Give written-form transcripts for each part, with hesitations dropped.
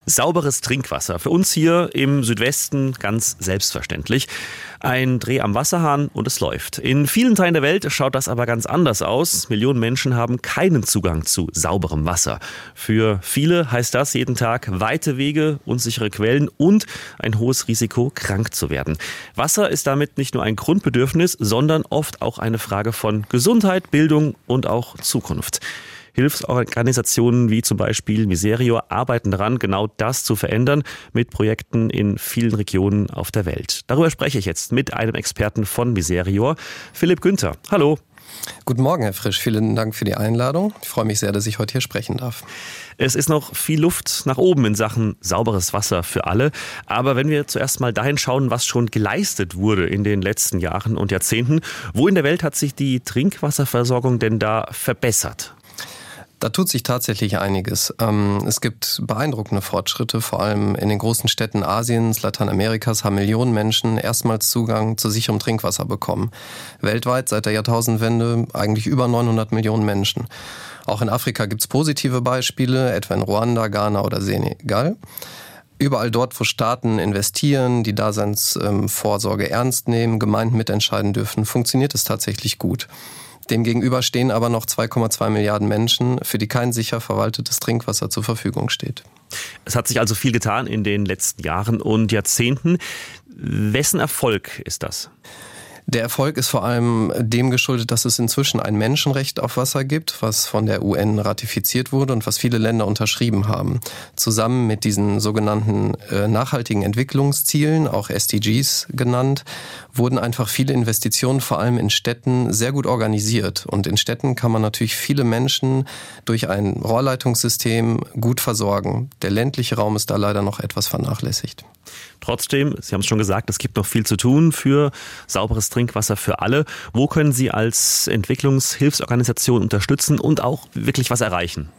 Sauberes Trinkwasser. Für uns hier im Südwesten ganz selbstverständlich. Ein Dreh am Wasserhahn und es läuft. In vielen Teilen der Welt schaut das aber ganz anders aus. Millionen Menschen haben keinen Zugang zu sauberem Wasser. Für viele heißt das jeden Tag weite Wege, unsichere Quellen und ein hohes Risiko, krank zu werden. Wasser ist damit nicht nur ein Grundbedürfnis, sondern oft auch eine Frage von Gesundheit, Bildung und auch Zukunft. Hilfsorganisationen wie zum Beispiel Miserior arbeiten daran, genau das zu verändern mit Projekten in vielen Regionen auf der Welt. Darüber spreche ich jetzt mit einem Experten von Miserior, Philipp Günther. Hallo. Guten Morgen, Herr Frisch. Vielen Dank für die Einladung. Ich freue mich sehr, dass ich heute hier sprechen darf. Es ist noch viel Luft nach oben in Sachen sauberes Wasser für alle. Aber wenn wir zuerst mal dahin schauen, was schon geleistet wurde in den letzten Jahren und Jahrzehnten, wo in der Welt hat sich die Trinkwasserversorgung denn da verbessert? Da tut sich tatsächlich einiges. Es gibt beeindruckende Fortschritte, vor allem in den großen Städten Asiens, Lateinamerikas haben Millionen Menschen erstmals Zugang zu sicherem Trinkwasser bekommen. Weltweit seit der Jahrtausendwende eigentlich über 900 Millionen Menschen. Auch in Afrika gibt es positive Beispiele, etwa in Ruanda, Ghana oder Senegal. Überall dort, wo Staaten investieren, die Daseinsvorsorge ernst nehmen, Gemeinden mitentscheiden dürfen, funktioniert es tatsächlich gut. Demgegenüber stehen aber noch 2,2 Milliarden Menschen, für die kein sicher verwaltetes Trinkwasser zur Verfügung steht. Es hat sich also viel getan in den letzten Jahren und Jahrzehnten. Wessen Erfolg ist das? Der Erfolg ist vor allem dem geschuldet, dass es inzwischen ein Menschenrecht auf Wasser gibt, was von der UN ratifiziert wurde und was viele Länder unterschrieben haben. Zusammen mit diesen sogenannten nachhaltigen Entwicklungszielen, auch SDGs genannt, wurden einfach viele Investitionen vor allem in Städten sehr gut organisiert. Und in Städten kann man natürlich viele Menschen durch ein Rohrleitungssystem gut versorgen. Der ländliche Raum ist da leider noch etwas vernachlässigt. Trotzdem, Sie haben es schon gesagt, es gibt noch viel zu tun für sauberes Trinkwasser für alle. Wo können Sie als Entwicklungshilfsorganisation unterstützen und auch wirklich was erreichen?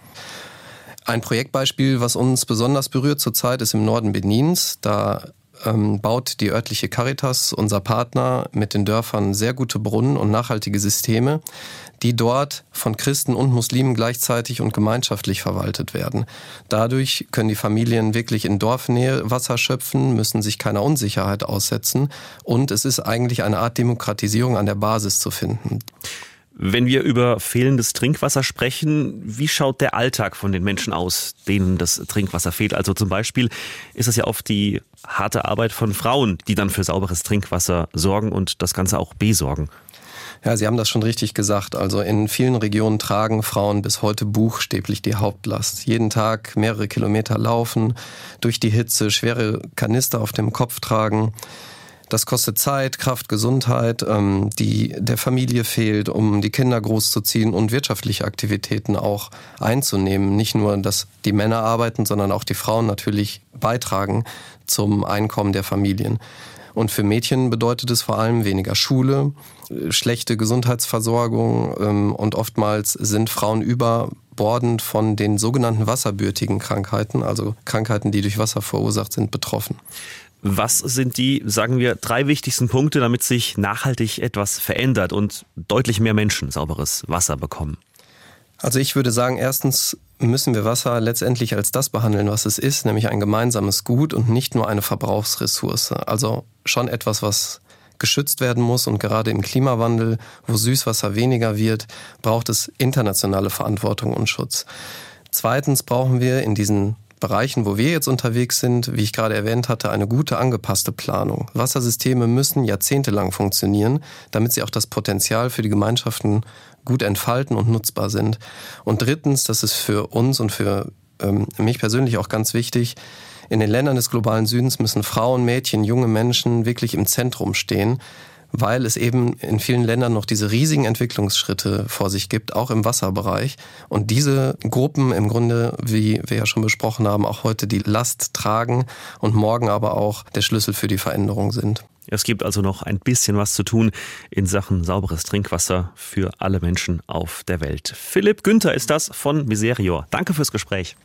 Ein Projektbeispiel, was uns besonders berührt zurzeit, ist im Norden Benins. Da baut die örtliche Caritas, unser Partner, mit den Dörfern sehr gute Brunnen und nachhaltige Systeme, die dort von Christen und Muslimen gleichzeitig und gemeinschaftlich verwaltet werden. Dadurch können die Familien wirklich in Dorfnähe Wasser schöpfen, müssen sich keiner Unsicherheit aussetzen und es ist eigentlich eine Art Demokratisierung an der Basis zu finden. Wenn wir über fehlendes Trinkwasser sprechen, wie schaut der Alltag von den Menschen aus, denen das Trinkwasser fehlt? Also zum Beispiel ist es ja oft die harte Arbeit von Frauen, die dann für sauberes Trinkwasser sorgen und das Ganze auch besorgen. Ja, Sie haben das schon richtig gesagt. Also in vielen Regionen tragen Frauen bis heute buchstäblich die Hauptlast. Jeden Tag mehrere Kilometer laufen, durch die Hitze schwere Kanister auf dem Kopf tragen. Das kostet Zeit, Kraft, Gesundheit, die der Familie fehlt, um die Kinder großzuziehen und wirtschaftliche Aktivitäten auch einzunehmen. Nicht nur, dass die Männer arbeiten, sondern auch die Frauen natürlich beitragen zum Einkommen der Familien. Und für Mädchen bedeutet es vor allem weniger Schule, schlechte Gesundheitsversorgung und oftmals sind Frauen überbordend von den sogenannten wasserbürtigen Krankheiten, also Krankheiten, die durch Wasser verursacht sind, betroffen. Was sind die, sagen wir, 3 wichtigsten Punkte, damit sich nachhaltig etwas verändert und deutlich mehr Menschen sauberes Wasser bekommen? Also ich würde sagen, erstens müssen wir Wasser letztendlich als das behandeln, was es ist, nämlich ein gemeinsames Gut und nicht nur eine Verbrauchsressource. Also schon etwas, was geschützt werden muss und gerade im Klimawandel, wo Süßwasser weniger wird, braucht es internationale Verantwortung und Schutz. Zweitens brauchen wir in diesen Bereichen, wo wir jetzt unterwegs sind, wie ich gerade erwähnt hatte, eine gute angepasste Planung. Wassersysteme müssen jahrzehntelang funktionieren, damit sie auch das Potenzial für die Gemeinschaften gut entfalten und nutzbar sind. Und drittens, das ist für uns und für mich persönlich auch ganz wichtig, in den Ländern des globalen Südens müssen Frauen, Mädchen, junge Menschen wirklich im Zentrum stehen, weil es eben in vielen Ländern noch diese riesigen Entwicklungsschritte vor sich gibt, auch im Wasserbereich. Und diese Gruppen im Grunde, wie wir ja schon besprochen haben, auch heute die Last tragen und morgen aber auch der Schlüssel für die Veränderung sind. Es gibt also noch ein bisschen was zu tun in Sachen sauberes Trinkwasser für alle Menschen auf der Welt. Philipp Günther ist das von Miserior. Danke fürs Gespräch.